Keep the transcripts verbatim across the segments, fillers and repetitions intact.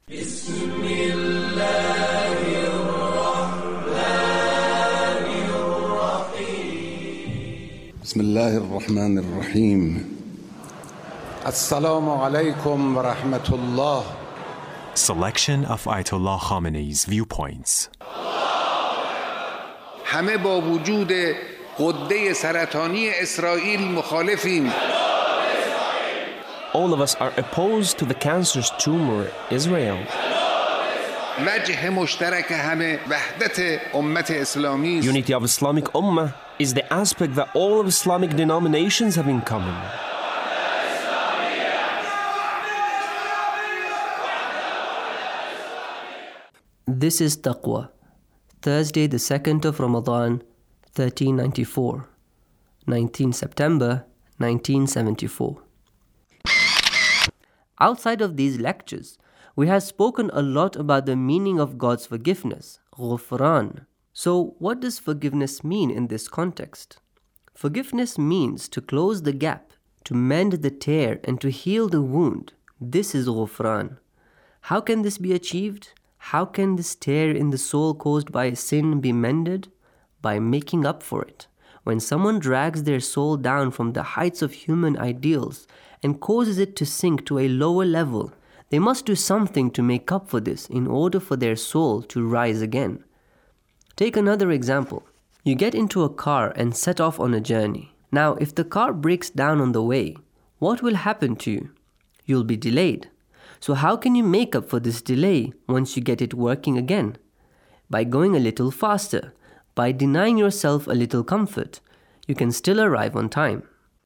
بسم الله الرحمن الرحیم. السلام علیکم و رحمت الله. Selection of Ayatollah Khamenei's viewpoints. همه با وجود غده سرطانی اسرائیل مخالفیم. All of us are opposed to the cancerous tumor, Israel. وجه مشترک همه وحدت امت اسلامی است. Unity of Islamic Ummah is the aspect that all of Islamic denominations have in common. This is Taqwa, Thursday the second of Ramadan, thirteen ninety-four, nineteenth September, nineteen seventy-four. Outside of these lectures, we have spoken a lot about the meaning of God's forgiveness, Ghufran. So, what does forgiveness mean in this context? Forgiveness means to close the gap, to mend the tear, and to heal the wound. This is Ghufran. How can this be achieved? How can this tear in the soul caused by sin be mended? By making up for it. When someone drags their soul down from the heights of human ideals and causes it to sink to a lower level, they must do something to make up for this in order for their soul to rise again. Take another example. You get into a car and set off on a journey. Now, if the car breaks down on the way, what will happen to you? You'll be delayed. So how can you make up for this delay once you get it working again? By going a little faster, by denying yourself a little comfort, you can still arrive on time.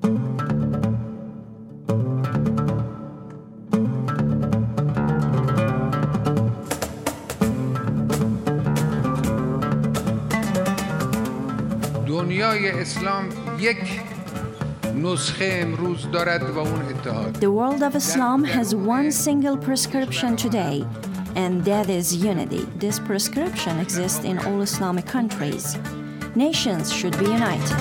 دنیای اسلام یک نسخه امروز دارد و اون اتحاد. The world of Islam has one single prescription today, and that is unity. This prescription exists in all Islamic countries. Nations should be united.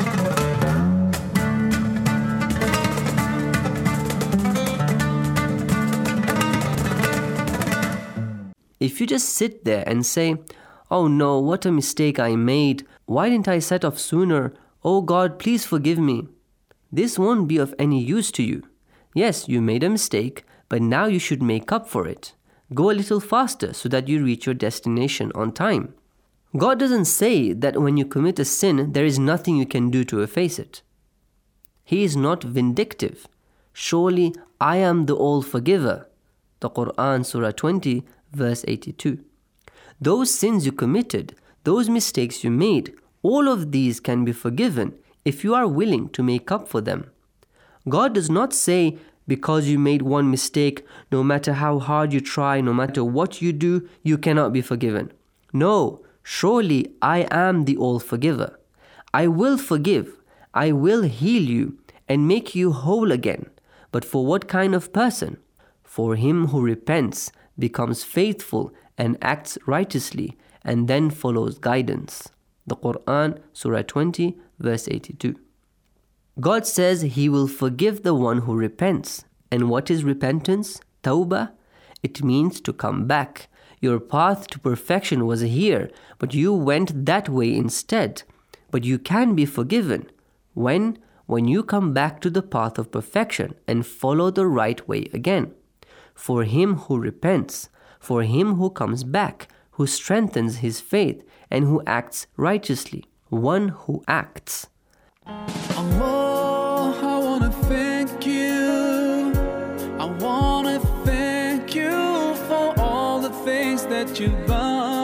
If you just sit there and say, "Oh no, what a mistake I made. Why didn't I set off sooner? Oh God, please forgive me." This won't be of any use to you. Yes, you made a mistake, but now you should make up for it. Go a little faster so that you reach your destination on time. God doesn't say that when you commit a sin, there is nothing you can do to efface it. He is not vindictive. Surely I am the all-forgiver. The Quran, Surah twenty, verse eighty-two. Those sins you committed, those mistakes you made, all of these can be forgiven if you are willing to make up for them. God does not say, because you made one mistake, no matter how hard you try, no matter what you do, you cannot be forgiven. No, surely I am the all-forgiver. I will forgive, I will heal you and make you whole again. But for what kind of person? For him who repents, becomes faithful and acts righteously, and then follows guidance. The Quran, Surah twenty, verse eighty-two. God says He will forgive the one who repents. And what is repentance? Tawbah? It means to come back. Your path to perfection was here, but you went that way instead. But you can be forgiven. When? When you come back to the path of perfection and follow the right way again. For him who repents, for him who comes back, who strengthens his faith, and who acts righteously. One who acts. Allah, I want to thank you. I want to thank you for all the things that you've done.